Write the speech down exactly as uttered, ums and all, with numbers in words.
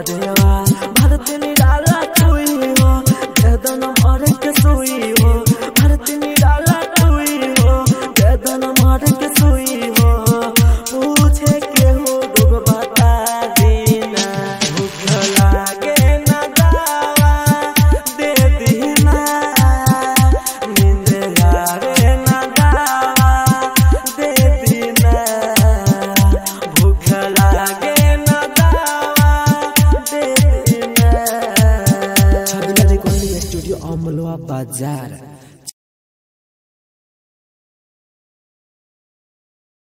अरे वाह भारती निराला कोई हो वेदन मारे के सोई हो भारती निराला कोई हो वेदन मारे के सोई हो पूछे के हो दुख बता देना भूख लागे ना दावा दे देना नींद आवे ना दावा दे देना भूख लागे ना दावा दे देना। छबिला रिकॉर्डिंग स्टूडियो अमलवा बाजार।